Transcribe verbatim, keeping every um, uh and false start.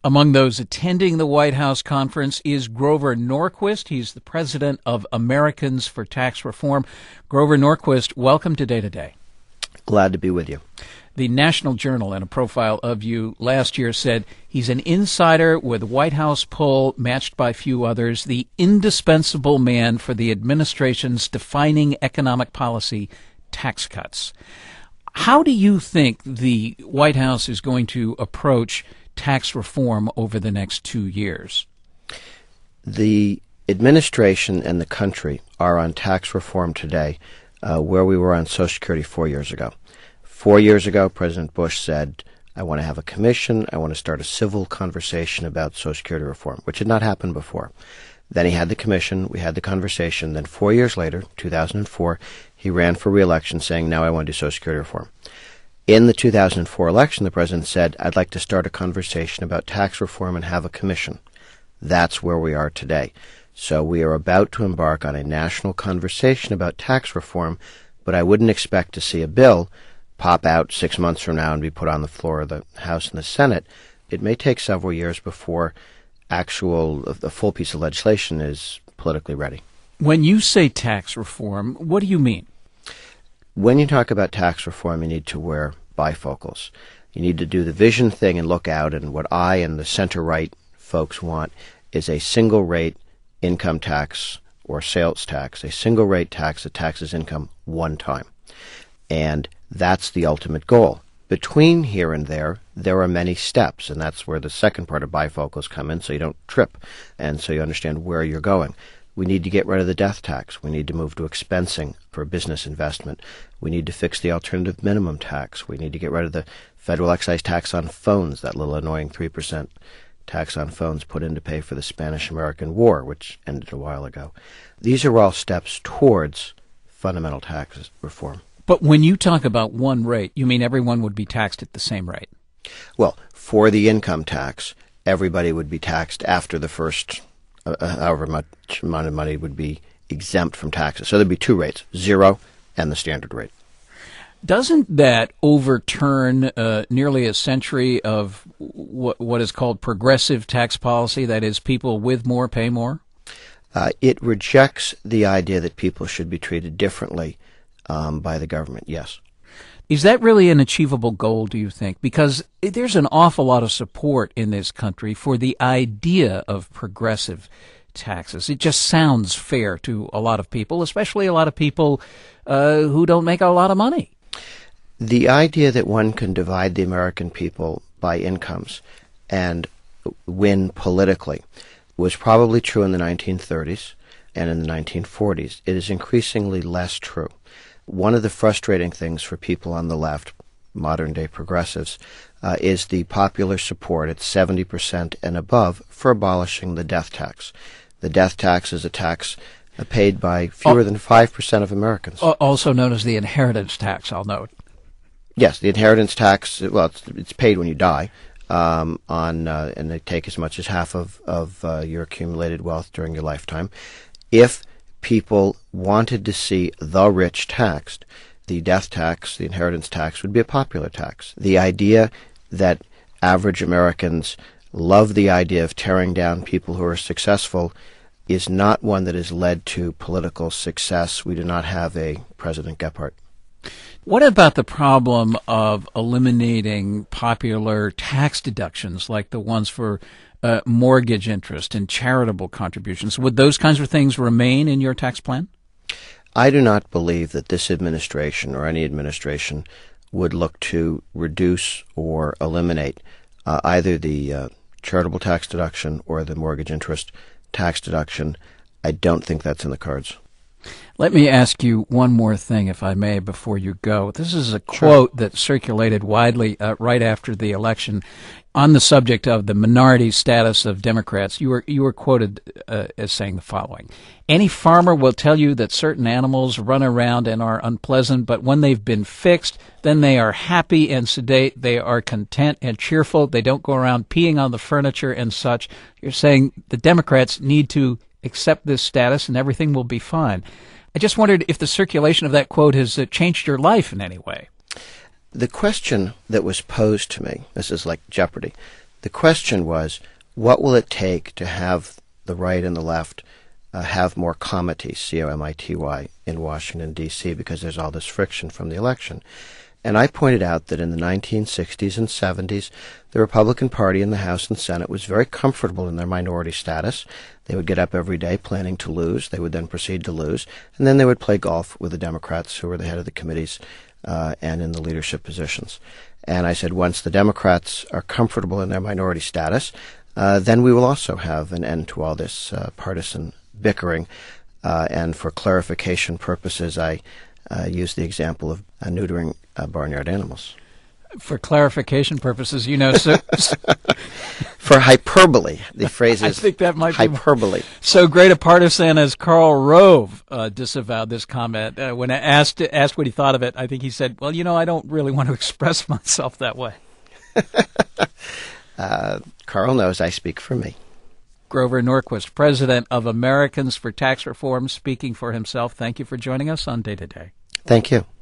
Among those attending the White House conference is Grover Norquist. He's the president of Americans for Tax Reform. Grover Norquist, welcome to Day to Day. Glad to be with you. The National Journal, in a profile of you last year, said he's an insider with White House pull matched by few others, the indispensable man for the administration's defining economic policy, tax cuts. How do you think the White House is going to approach tax reform over the next two years? The administration and the country are on tax reform today uh, where we were on Social Security four years ago. Four years ago, President Bush said, I want to have a commission, I want to start a civil conversation about Social Security reform, which had not happened before. Then he had the commission, we had the conversation, then four years later, two thousand four, he ran for re-election saying, now I want to do Social Security reform. In the two thousand four election, the president said, I'd like to start a conversation about tax reform and have a commission. That's where we are today. So we are about to embark on a national conversation about tax reform, but I wouldn't expect to see a bill pop out six months from now and be put on the floor of the House and the Senate. It may take several years before actual, a full piece of legislation is politically ready. When you say tax reform, what do you mean? When you talk about tax reform, you need to wear bifocals. You need to do the vision thing and look out, and what I and the center-right folks want is a single-rate income tax or sales tax, a single-rate tax that taxes income one time. And that's the ultimate goal. Between here and there, there are many steps, and that's where the second part of bifocals come in, so you don't trip, and so you understand where you're going. We need to get rid of the death tax. We need to move to expensing for business investment. We need to fix the alternative minimum tax. We need to get rid of the federal excise tax on phones, that little annoying three percent tax on phones put in to pay for the Spanish-American War, which ended a while ago. These are all steps towards fundamental tax reform. But when you talk about one rate, you mean everyone would be taxed at the same rate? Well, for the income tax, everybody would be taxed after the first Uh, however much amount of money would be exempt from taxes. So there'd be two rates, zero and the standard rate. Doesn't that overturn uh, nearly a century of what, what is called progressive tax policy? That is, people with more pay more? Uh, it rejects the idea that people should be treated differently um, by the government, yes. Is that really an achievable goal, do you think? Because there's an awful lot of support in this country for the idea of progressive taxes. It just sounds fair to a lot of people, especially a lot of people uh, who don't make a lot of money. The idea that one can divide the American people by incomes and win politically was probably true in the nineteen thirties and in the nineteen forties. It is increasingly less true. One of the frustrating things for people on the left, modern-day progressives, uh, is the popular support at seventy percent and above for abolishing the death tax. The death tax is a tax uh, paid by fewer than five percent of Americans. Also known as the inheritance tax, I'll note. Yes, the inheritance tax, well, it's, it's paid when you die, um, on, uh, and they take as much as half of, of uh, your accumulated wealth during your lifetime. If people wanted to see the rich taxed, the death tax, the inheritance tax would be a popular tax. The idea that average Americans love the idea of tearing down people who are successful is not one that has led to political success. We do not have a President Gephardt. What about the problem of eliminating popular tax deductions like the ones for Uh, mortgage interest and charitable contributions? Would those kinds of things remain in your tax plan? I do not believe that this administration or any administration would look to reduce or eliminate uh, either the uh, charitable tax deduction or the mortgage interest tax deduction. I don't think that's in the cards. Let me ask you one more thing, if I may, before you go. This is a quote Sure. that circulated widely uh, right after the election on the subject of the minority status of Democrats. You were you were quoted uh, as saying the following: "Any farmer will tell you that certain animals run around and are unpleasant, but when they've been fixed, then they are happy and sedate. They are content and cheerful. They don't go around peeing on the furniture and such." You're saying the Democrats need to accept this status and everything will be fine. I just wondered if the circulation of that quote has uh, changed your life in any way. The question that was posed to me, this is like Jeopardy, The question was, what will it take to have the right and the left uh, have more comity, C O M I T Y, in Washington, D C, because there's all this friction from the election. And I pointed out that in the nineteen sixties and seventies, the Republican Party in the House and Senate was very comfortable in their minority status. They would get up every day planning to lose. They would then proceed to lose. And then they would play golf with the Democrats, who were the head of the committees uh, and in the leadership positions. And I said, once the Democrats are comfortable in their minority status, uh, then we will also have an end to all this uh, partisan bickering. Uh, and for clarification purposes, I uh, used the example of uh, neutering uh, barnyard animals. For clarification purposes, you know, so, so for hyperbole, the phrase is I think that might hyperbole. Be so great a partisan as Karl Rove uh, disavowed this comment uh, when asked asked what he thought of it. I think he said, "Well, you know, I don't really want to express myself that way." uh, Karl knows I speak for me. Grover Norquist, president of Americans for Tax Reform, speaking for himself. Thank you for joining us on Day to Day. Thank you.